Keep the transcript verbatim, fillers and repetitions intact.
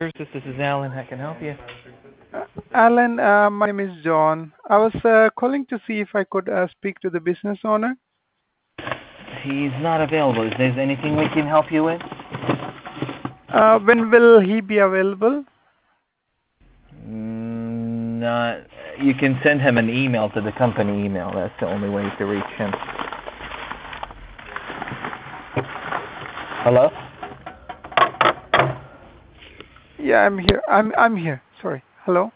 This is Alan. How can I help you? Uh, Alan, uh, my name is John. I was uh, calling to see if I could uh, speak to the business owner. He's not available. Is there anything we can help you with? Uh, when will he be available? Mm, not. You can send him an email to the company email. That's the only way to reach him. Hello? Yeah, I'm here. I'm I'm here. Sorry. Hello.